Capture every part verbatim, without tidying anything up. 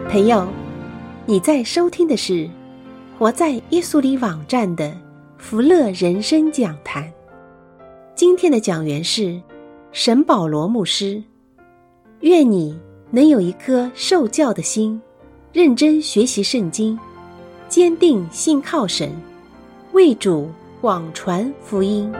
朋友，你在收听的是活在耶稣里网站的福乐人生讲坛。今天的讲员是沈保罗牧师。愿你能有一颗受教的心，认真学习圣经，坚定信靠神，为主广传福音。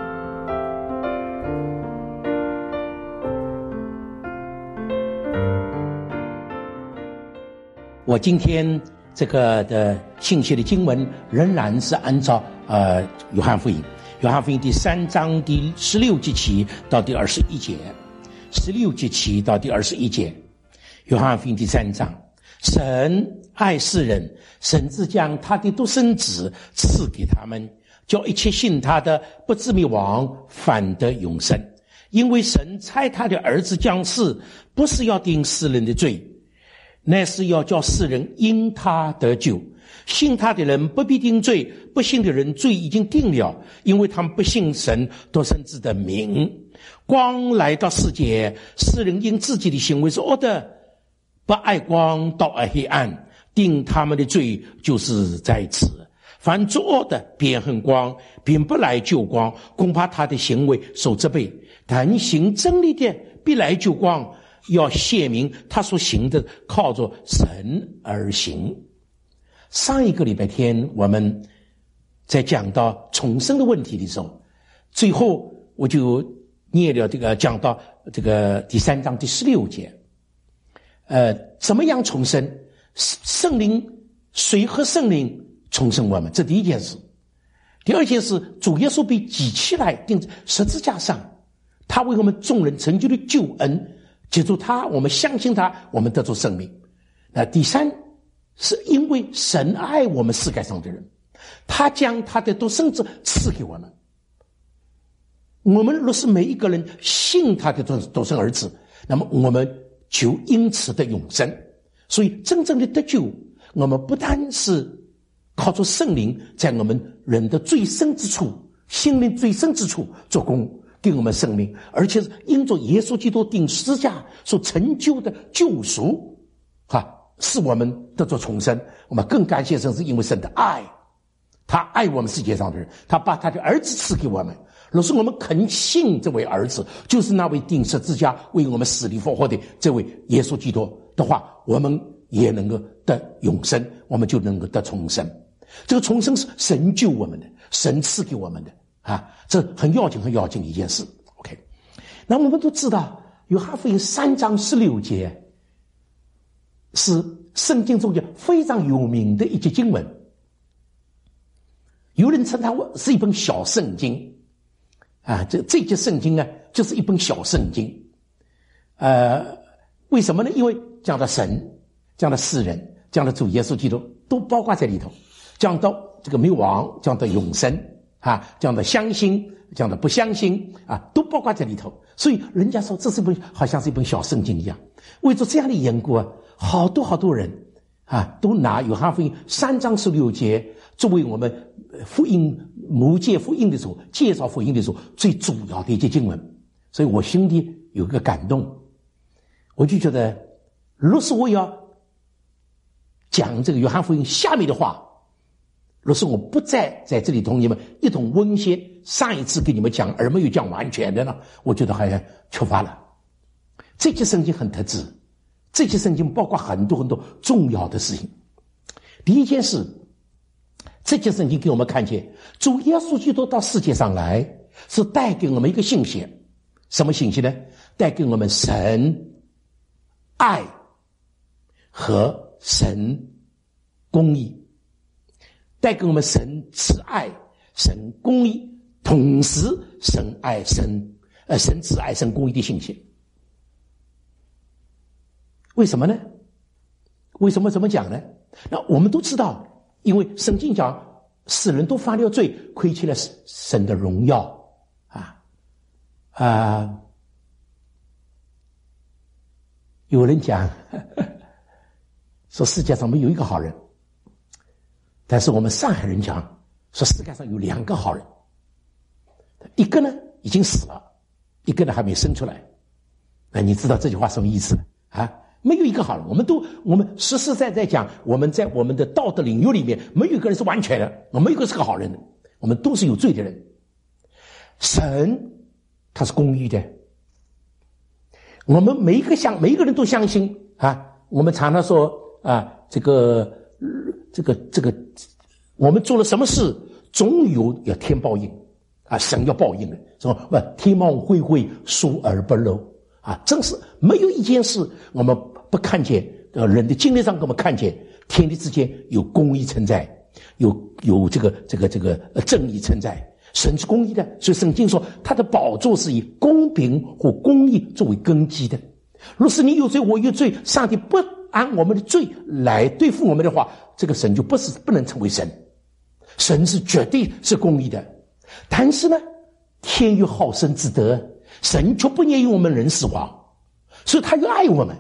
我今天这个的信息的经文仍然是按照呃约翰福音，约翰福音第三章第十六节起到第二十一节，十六节起到第二十一节。约翰福音第三章，神爱世人，甚至将他的独生子赐给他们，叫一切信他的不至灭亡，反得永生。因为神差他的儿子降世，不是要定世人的罪，乃是要叫世人因他得救。信他的人不必定罪，不信的人罪已经定了，因为他们不信神独生子的名。光来到世界，世人因自己的行为是恶的，不爱光，倒爱黑暗，定他们的罪就是在此。凡作恶的便恨光，便不来救光，恐怕他的行为受责备。但行真理的必来救光，要显明他所行的靠着神而行。上一个礼拜天我们在讲到重生的问题的时候，最后我就念了这个讲到这个第三章第十六节，呃，怎么样重生？圣灵，谁和圣灵重生我们？这第一件事。第二件事，主耶稣被举起来钉在十字架上，他为我们众人成就的救恩，借助他，我们相信他，我们得着生命。那第三，是因为神爱我们世界上的人，他将他的独生子赐给我们。我们若是每一个人信他的独生儿子，那么我们就因此的永生。所以真正的得救，我们不单是靠着圣灵在我们人的最深之处，心灵最深之处做工，给我们生命，而且是因着耶稣基督钉十字架所成就的救赎，哈，使我们得着重生。我们更感谢神，是因为神的爱，他爱我们世界上的人，他把他的儿子赐给我们。若是我们肯信这位儿子，就是那位钉十字架为我们死里复活的这位耶稣基督的话，我们也能够得永生，我们就能够得重生。这个重生是神救我们的，神赐给我们的啊，这很要紧很要紧的一件事。 OK， 那我们都知道约翰福音三章十六节是圣经中间非常有名的一节经文，有人称它是一本小圣经啊，这这节圣经呢就是一本小圣经。呃，为什么呢？因为讲到神，讲到世人，讲到主耶稣基督都包括在里头，讲到这个灭亡，讲到永生啊，讲到相信，讲到不相信啊，都包括在里头。所以人家说这是一本好像是一本小圣经一样。为着这样的缘故啊，好多好多人啊，都拿约翰福音三章十六节作为我们福音母介福音的时候，介绍福音的时候最主要的一节经文。所以我心里有个感动，我就觉得若是我要讲这个约翰福音下面的话，若是我不再在这里同你们一同温习上一次给你们讲而没有讲完全的呢，我觉得好像缺乏了。这节圣经很特质，这节圣经包括很多很多重要的事情。第一件事，这节圣经给我们看见主耶稣基督到世界上来是带给我们一个信息。什么信息呢？带给我们神爱和神公义，带给我们神慈爱、神公义，同时神爱神呃神慈爱神公义的信息。为什么呢？为什么这么讲呢？那我们都知道，因为圣经讲世人都犯了罪，亏欠了神的荣耀啊啊、呃！有人讲呵呵说世界上没有一个好人，但是我们上海人讲说世界上有两个好人，一个呢已经死了，一个呢还没生出来。那你知道这句话什么意思啊？ 没有一个好人。我们都我们实实在在讲，我们在我们的道德领域里面，没有一个人是完全的，我没有一个是个好人的，我们都是有罪的人。神他是公义的，我们每一个相每一个人都相信啊。我们常常说啊，这个这个这个，我们做了什么事，总有要天报应啊，神要报应的，是吧？不，天网恢恢，疏而不漏啊，真是没有一件事我们不看见。呃，人的经历上给我们看见，天地之间有公义存在，有有这个这个这个呃正义存在。神是公义的，所以圣经说他的宝座是以公平和公义作为根基的。若是你有罪我有罪，上帝不按我们的罪来对付我们的话，这个神就不是不能成为神。神是绝对是公义的，但是呢，天有好生之德，神却不愿意我们人死亡，所以他又爱我们，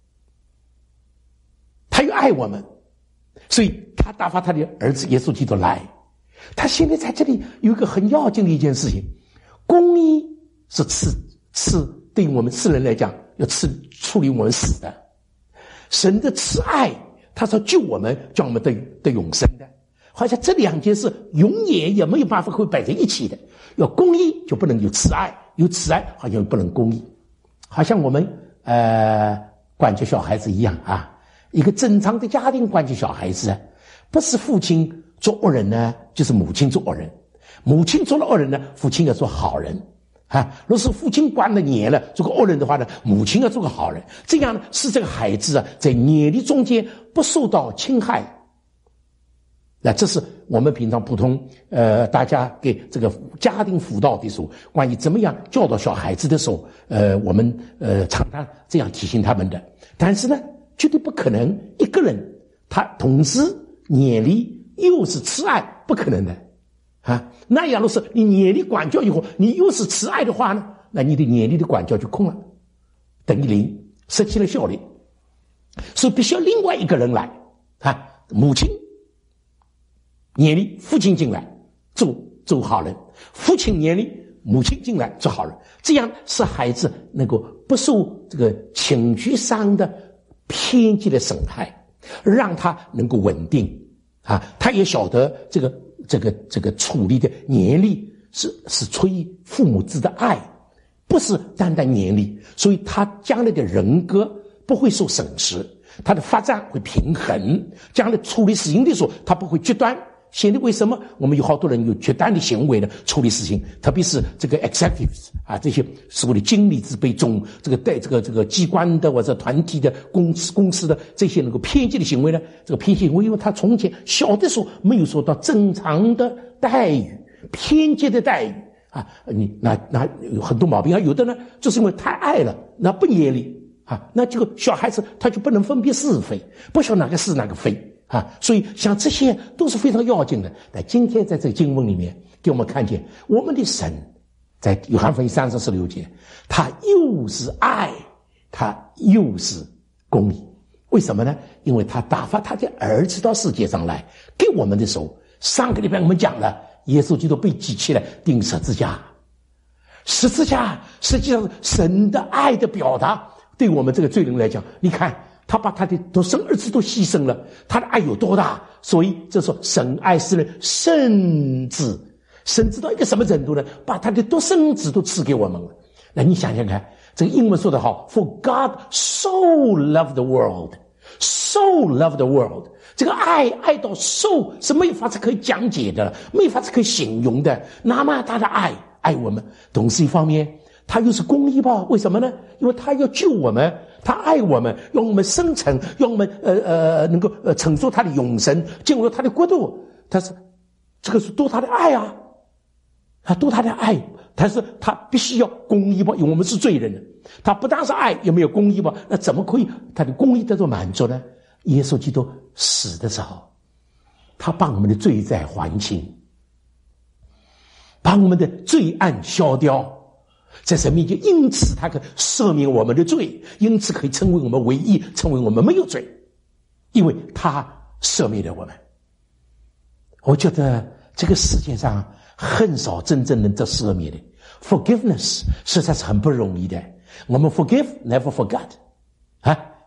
他又爱我们，所以他打发他的儿子耶稣基督来。他现在在这里有一个很要紧的一件事情，公义是赐赐对于我们世人来讲要赐处理我们死的，神的慈爱他是要救我们，叫我们得得永生的。好像这两件事永远也没有办法会摆在一起的，要公义就不能有慈爱，有慈爱好像不能公义。好像我们呃管教小孩子一样啊，一个正常的家庭管教小孩子，不是父亲做恶人呢，就是母亲做恶人，母亲做了恶人呢，父亲要做好人啊。若是父亲管了严了，做个恶人的话呢，母亲要做个好人，这样呢，使这个孩子啊，在严厉中间不受到侵害。那这是我们平常普通呃，大家给这个家庭辅导的时候，关于怎么样教导小孩子的时候，呃，我们呃常常这样提醒他们的。但是呢，绝对不可能一个人他同时严厉又是慈爱，不可能的啊！那样若是你严厉管教以后，你又是慈爱的话呢，那你的严厉的管教就空了，等于零，失去了效力。所以必须要另外一个人来啊，母亲严厉，父亲进来做做好人，父亲严厉，母亲进来做好人，这样使孩子能够不受这个情绪上的偏激的损害，让他能够稳定。啊，他也晓得这个这个这个处理的严厉是是出于父母之的爱，不是单单严厉，所以他将来的人格不会受损失，他的发展会平衡，将来处理事情的时候他不会极端。现在为什么我们有好多人有极端的行为呢？处理事情，特别是这个 executives 啊，这些所谓的经理之辈中，这个带这个这个机关的或者团体的公司公司的这些能够偏激的行为呢？这个偏激行为，因为他从前小的时候没有受到正常的待遇，偏激的待遇啊，你那那有很多毛病啊，有的呢就是因为太爱了，那不严厉啊，那这个小孩子他就不能分辨是非，不晓得哪个是哪个非。啊，所以像这些都是非常要紧的。但今天在这个经文里面给我们看见，我们的神在约翰福音三章十六节，他又是爱，他又是公义。为什么呢？因为他打发他的儿子到世界上来给我们的时候，上个礼拜我们讲了，耶稣基督被举起来钉十字架，十字架实际上是神的爱的表达。对我们这个罪人来讲，你看他把他的独生儿子都牺牲了，他的爱有多大？所以这说神爱世人，甚至甚至到一个什么程度呢？把他的独生子都赐给我们了。那你想想看，这个英文说得好 ，For God so loved the world, so loved the world。这个爱爱到 so 是没有法子可以讲解的，没有法子可以形容的。那么大的爱爱我们，同时一方面他又是公义吧？为什么呢？因为他要救我们。他爱我们，让我们生存，让我们呃呃能够呃承受他的永生，进入他的国度。但是这个是多他的爱啊，啊多他的爱，但是他必须要公义吧，因为我们是罪人。他不但是爱，也没有公义吧？那怎么可以他的公义得到满足呢？耶稣基督死的时候，他把我们的罪债还清，把我们的罪案消掉。在神面前，因此他可以赦免我们的罪，因此可以成为我们唯一，成为我们没有罪，因为他赦免了我们。我觉得这个世界上很少真正能得赦免的 forgiveness 实在是很不容易的。我们 forgive never forget 啊，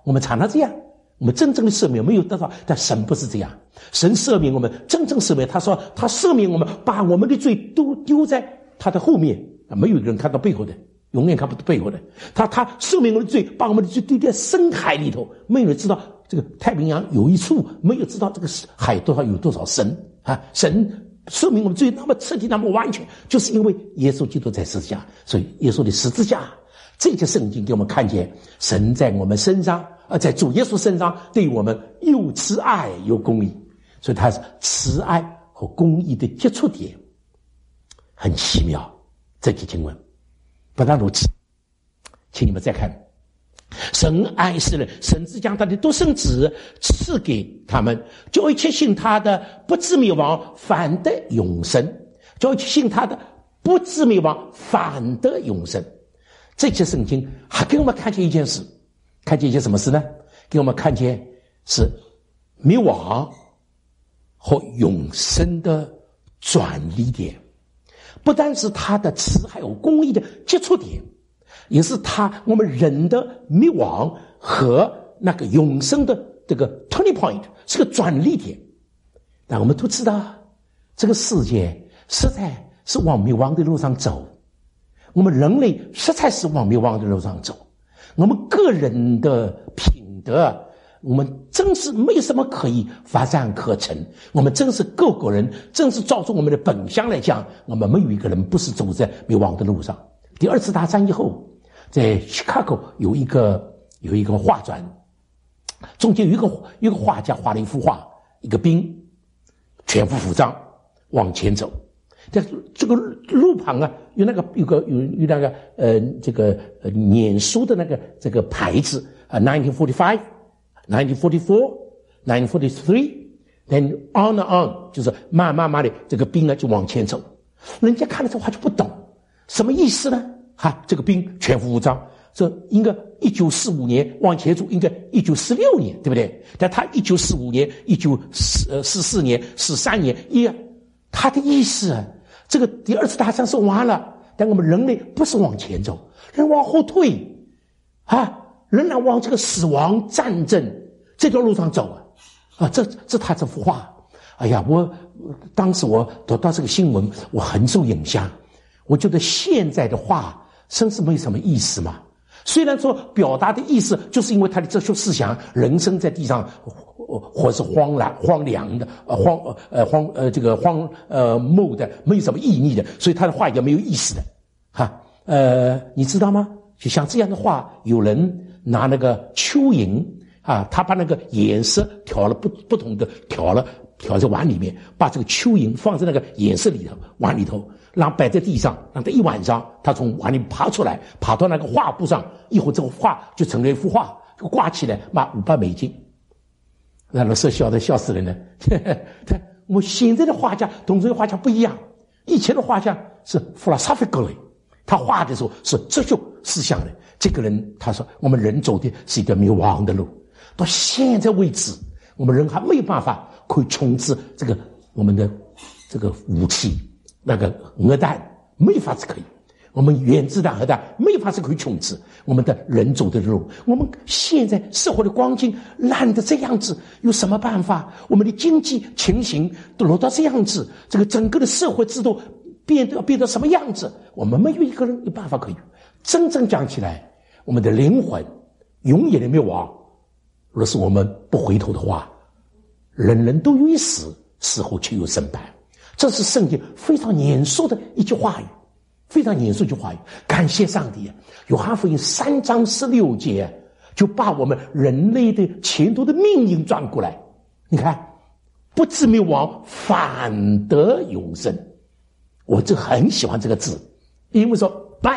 我们常常这样，我们真正的赦免没有得到，但神不是这样，神赦免我们，真正赦免，他说他赦免我们，把我们的罪都丢在他的后面，没有一个人看到背后的，永远看不到背后的。他他赦免我们的罪，把我们的罪丢在深海里头，没有人知道这个太平洋有一处，没有知道这个海多少有多少深啊！神赦免我们罪那么彻底，那么完全，就是因为耶稣基督在十字架，所以耶稣的十字架，这些圣经给我们看见神在我们身上，呃，在主耶稣身上对我们又慈爱又公义，所以他是慈爱和公义的接触点，很奇妙。这节经文不但如此，请你们再看，神爱世人，甚至将他的独生子赐给他们，叫一切信他的不至灭亡，反得永生；叫一切信他的不至灭亡，反得永生。这些圣经还给我们看见一件事，看见一件什么事呢？给我们看见是灭亡和永生的转捩点，不单是他的慈爱和公义的接触点，也是他我们人的灭亡和那个永生的这个 turning point， 是个转捩点。但我们都知道，这个世界实在是往灭亡的路上走，我们人类实在是往灭亡的路上走，我们个人的品德，我们真是没有什么可以发展可成，我们真是个个人，真是照着我们的本相来讲，我们没有一个人不是走在灭亡的路上。第二次大战以后，在 Chicago 有一个有一个画展，中间有一个有一个画家画了一幅画，一个兵全副武装往前走，在这个路旁啊，有那个有个有有那个呃这个呃碾书的那个这个牌子啊 ，nineteen forty-five。nineteen forty-four, nineteen forty-three, then on and on， 就是慢慢慢的这个兵呢就往前走，人家看了这话就不懂，什么意思呢？哈，这个兵全副武装，这应该一九四五年往前走，应该一九四六年，对不对？但他一九四五年、一九四四四年、四三年，一他的意思，这个第二次大战是完了，但我们人类不是往前走，人往后退，啊。仍然往这个死亡战争这条路上走啊！啊，这这他这幅画，哎呀，我当时我得到这个新闻，我很受影响。我觉得现在的画真是没什么意思嘛。虽然说表达的意思，就是因为他的哲学思想，人生在地上或是荒凉荒凉的，呃荒呃荒呃这个荒呃漠的，没有什么意义的，所以他的画也没有意思的，哈呃，你知道吗？就像这样的画，有人拿那个蚯蚓啊，他把那个颜色调了不不同的调了调在碗里面，把这个蚯蚓放在那个颜色里头碗里头，然后摆在地上，让它一晚上，它从碗里爬出来，爬到那个画布上，一会儿这个画就成了一幅画，就挂起来，卖五百美金。那老师笑的笑死人了。我现在的画家同这些画家不一样，以前的画家是 philosophically， 他画的时候是哲学思想的。这个人他说，我们人走的是一条灭亡的路，到现在为止，我们人还没有办法可以重置这个我们的这个武器，那个核弹没法子可以，我们原子弹核弹没法子可以重置我们的人走的路。我们现在社会的光景烂得这样子，有什么办法？我们的经济情形都落到这样子，这个整个的社会制度变得变得什么样子？我们没有一个人有办法可以。真正讲起来，我们的灵魂永远的灭亡。若是我们不回头的话，人人都有一死，死后却有审判。这是圣经非常严肃的一句话语，非常严肃一句话语。感谢上帝，约翰福音三章十六节就把我们人类的前途的命运转过来。你看，不至灭亡，反得永生。我就很喜欢这个字，因为说 but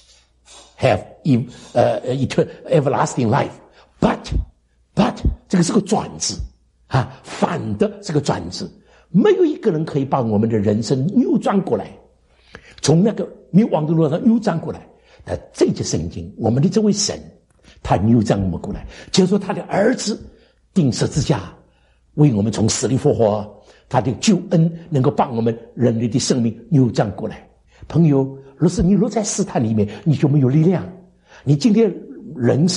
have uh, eternal everlasting life, but but 这个是个转字啊，反的是个转字，没有一个人可以把我们的人生扭转过来，从那个灭亡的路上扭转过来。但这节圣经，我们的这位神，他扭转我们过来，接受他的儿子钉十字架，为我们从死里复活。他的救恩能够把我们人类的生命扭转过来。朋友，若是你落在试探里面，你就没有力量。你今天人生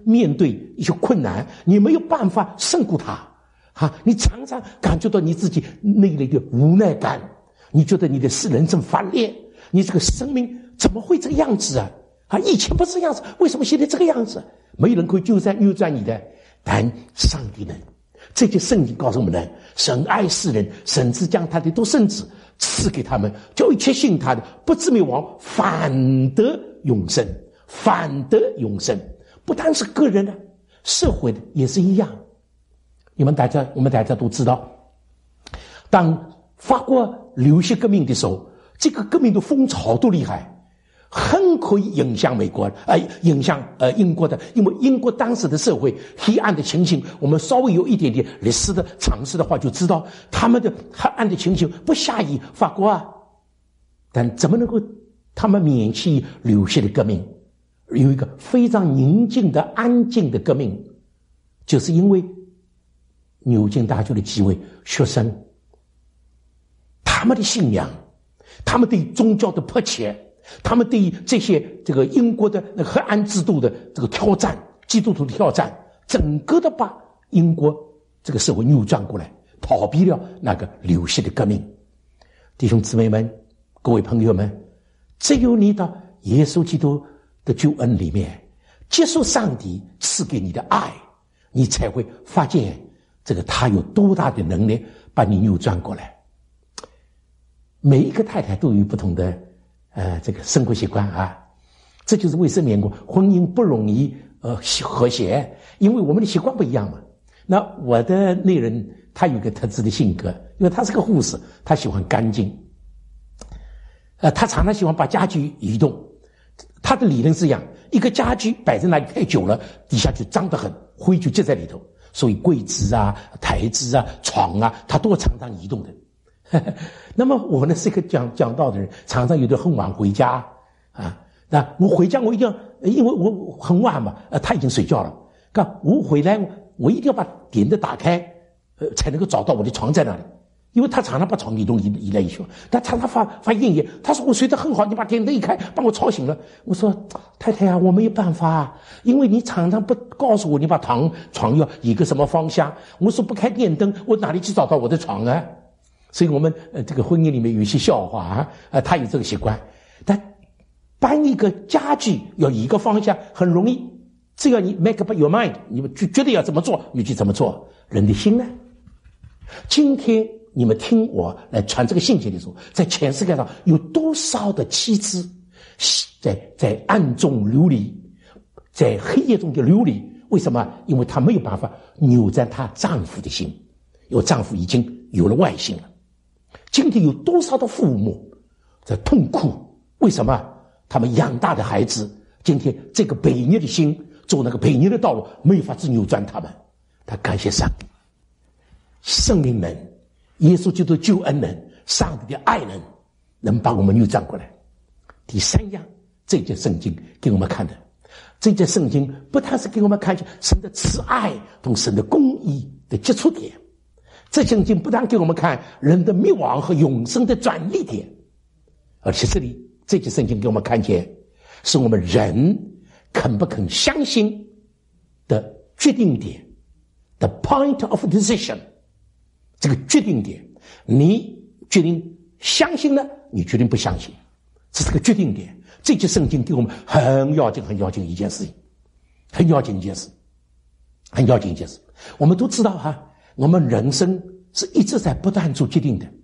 面对一些困难，你没有办法胜过它啊！你常常感觉到你自己内里的无奈感，你觉得你的人生发裂，你这个生命怎么会这个样子啊？啊，以前不是这样子，为什么现在这个样子？没有人可以纠正扭转你的，但上帝能。这些圣经告诉我们呢，神爱世人，甚至将他的独生子赐给他们，叫一切信他的不至灭亡，反得永生，反得永生。不单是个人的，社会的也是一样。你们大家，我们大家都知道，当法国流血革命的时候，这个革命的风潮多厉害，很可以影响美国，呃，影响呃英国的，因为英国当时的社会黑暗的情形，我们稍微有一点点历史的常识的话，就知道他们的黑暗的情形不下于法国啊。但怎么能够他们免去流血的革命？有一个非常宁静的、安静的革命，就是因为牛津大学的几位学生，他们的信仰，他们对宗教的迫切，他们对于这些这个英国的那个黑暗制度的这个挑战，基督徒的挑战，整个的把英国这个社会扭转过来，逃避了那个流血的革命。弟兄姊妹们，各位朋友们，只有你到耶稣基督的救恩里面，接受上帝赐给你的爱，你才会发现这个他有多大的能力把你扭转过来。每一个太太都有不同的呃这个生活习惯啊，这就是为什么讲婚姻不容易呃和谐，因为我们的习惯不一样嘛。那我的内人他有一个特质的性格，因为他是个护士，他喜欢干净，呃，他常常喜欢把家具移动。他的理论是这样，一个家具摆在那里太久了，底下就脏得很，灰就积在里头，所以柜子啊、台子啊、床啊，他都常常移动的。那么我呢是一个讲讲道的人，常常有的很晚回家啊。那我回家我一定要，因为我很晚嘛，呃，他已经睡觉了。看我回来，我一定要把点灯打开，呃，才能够找到我的床在哪里。因为他常常把床移动移移来移去，他常常发发怨言。他说我睡得很好，你把电灯一开，把我吵醒了。我说太太啊，我没有办法啊，因为你常常不告诉我你把床床要一个什么方向。我说不开电灯，我哪里去找到我的床啊？所以我们呃这个婚姻里面有一些笑话啊，呃他有这个习惯。但搬一个家具要一个方向很容易，只要你 make up your mind， 你们就觉得要怎么做你就怎么做。人的心呢？今天你们听我来传这个信息的时候，在全世界上有多少的妻子在在暗中流离，在黑夜中的流离？为什么？因为她没有办法扭转她丈夫的心，因为丈夫已经有了外心了。今天有多少的父母在痛苦？为什么？他们养大的孩子今天这个悖逆的心，走那个悖逆的道路，没有法子扭转他们。他感谢上帝，圣灵能，耶稣基督救恩能，上帝的爱能，能把我们扭转过来。第三样，这节圣经给我们看的，这节圣经不但是给我们看见神的慈爱同神的公义的接触点，这圣经不但给我们看人的灭亡和永生的转捩点，而且这里这节圣经给我们看见是我们人肯不肯相信的决定点， the point of decision。 这个决定点，你决定相信呢，你决定不相信，这是个决定点。这节圣经给我们很要紧很要紧一件事情，很要紧一件事很要紧一件事。我们都知道哈，我们人生是一直在不断做决定的，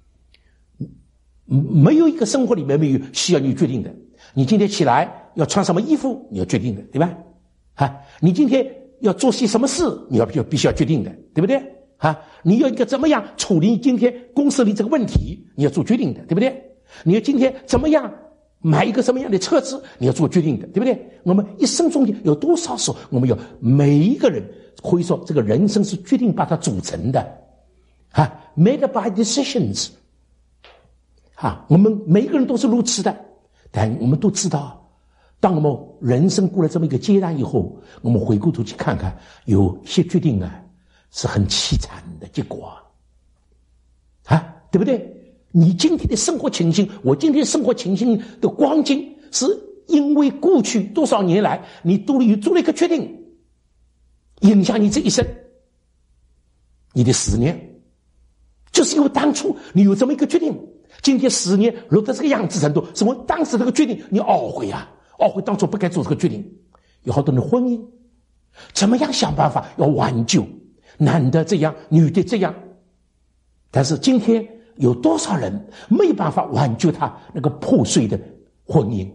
没有一个生活里面没有需要你决定的。你今天起来要穿什么衣服，你要决定的，对吧？啊，你今天要做些什么事，你要必须要决定的，对不对？啊，你要一个怎么样处理今天公司里这个问题，你要做决定的，对不对？你要今天怎么样买一个什么样的车子，你要做决定的，对不对？我们一生中有多少时候，我们有每一个人可以说这个人生是决定把它组成的啊 ，made by decisions。啊，我们每一个人都是如此的，但我们都知道，当我们人生过了这么一个阶段以后，我们回过头去看看，有些决定啊是很凄惨的结果啊，对不对？你今天的生活情形，我今天生活情形的光景，是因为过去多少年来你都有做了一个决定， 影响你这一生，你的十年，就是因为当初你有这么一个决定，今天十年落到这个样子程度，是我当时这个决定你懊悔啊，懊悔当初不该做这个决定。有好多人的婚姻怎么样想办法要挽救，男的这样，女的这样，但是今天有多少人没办法挽救他那个破碎的婚姻？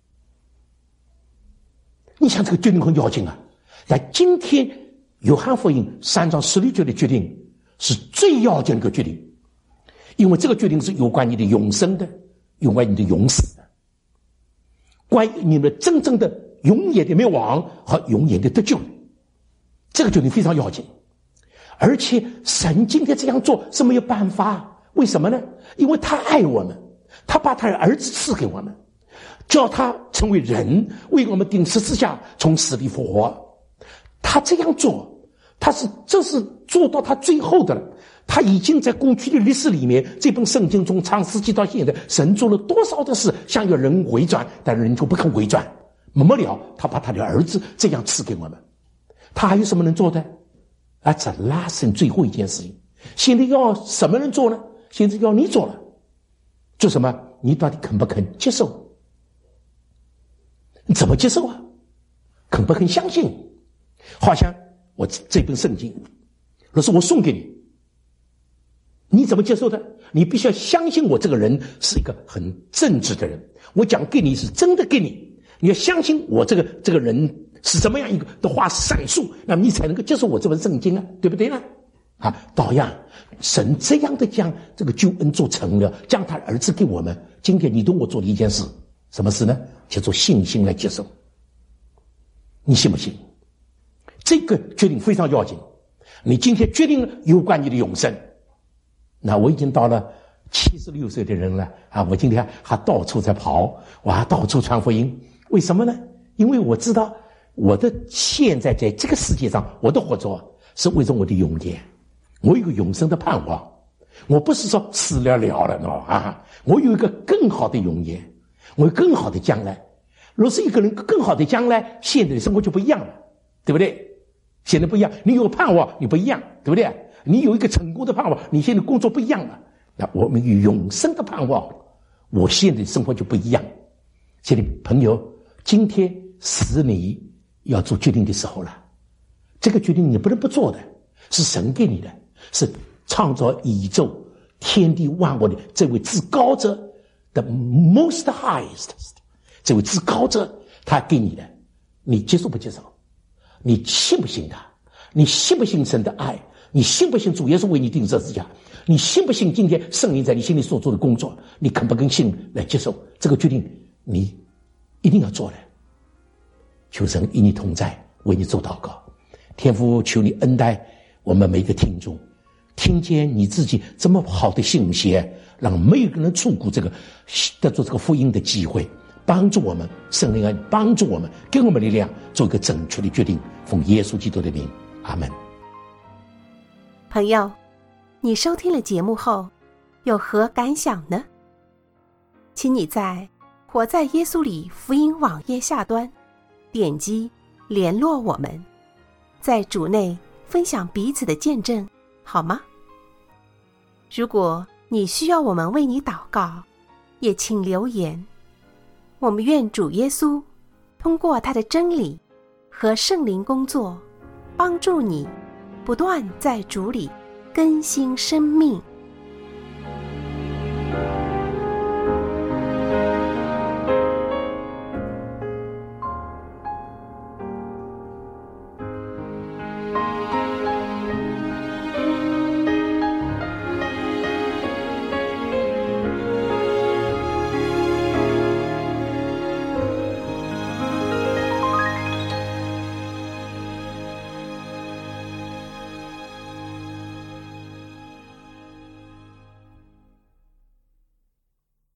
你想这个决定很要紧啊。但今天约翰福音三章十六节的决定是最要紧的一个决定，因为这个决定是有关你的永生的，有关你的永死的，关于你们真正的永远的灭亡和永远的得救。这个决定非常要紧，而且神今天这样做是没有办法，为什么呢？因为他爱我们，他把他的儿子赐给我们，叫他成为人，为我们钉十字架，从死里复活。他这样做，他是这是做到他最后的了。他已经在过去的历史里面，这本圣经从创世纪到现在，神做了多少的事，想要人回转，但人就不肯回转。末了，他把他的儿子这样赐给我们。他还有什么能做的？啊，这拉伸最后一件事情。现在要什么人做呢？现在要你做了。做什么？你到底肯不肯接受？你怎么接受啊？肯不肯相信？好像我这本圣经，若是我送给你，你怎么接受的？你必须要相信我这个人是一个很正直的人，我讲给你是真的给你，你要相信我这个这个人是怎么样一个的话闪烁，那么你才能够接受我这本圣经啊，对不对呢？啊，同样，神这样的将这个救恩做成了，将他的儿子给我们。今天你对我做的一件事，什么事呢？叫做信心来接受。你信不信？这个决定非常要紧。你今天决定了有关你的永生，那我已经到了七十六岁的人了啊！我今天还到处在跑，我还到处传福音。为什么呢？因为我知道我的现在在这个世界上，我的活着是为了我的永远，我有一个永生的盼望。我不是说死了了了喏啊！我有一个更好的永远，我有更好的将来。若是一个人更好的将来，现在的生活就不一样了，对不对？现在不一样，你有盼望，你不一样，对不对？你有一个成功的盼望，你现在工作不一样了。那我们有永生的盼望，我现在的生活就不一样。亲爱的朋友，今天是你要做决定的时候了。这个决定你不能不做的，是神给你的，是创造宇宙天地万物的这位至高者的 most highest， 这位至高者他给你的，你接受不接受？你信不信他？你信不信神的爱？你信不信主耶稣为你钉十字架？你信不信今天圣灵在你心里所做的工作？你肯不肯信来接受这个决定？你一定要做的。求神与你同在，为你做祷告。天父，求你恩待我们每个听众，听见你自己这么好的信息，让每一个人触顾这个得做这个福音的机会，帮助我们，圣灵啊，帮助我们，给我们力量，做一个正确的决定。奉耶稣基督的名，阿们。 朋友，你收听了节目后有何感想呢？请你在活在耶稣里福音网页下端点击联络我们，在主内分享彼此的见证，好吗？如果你需要我们为你祷告，也请留言。我们愿主耶稣通过他的真理和圣灵工作，帮助你不断在主里更新生命。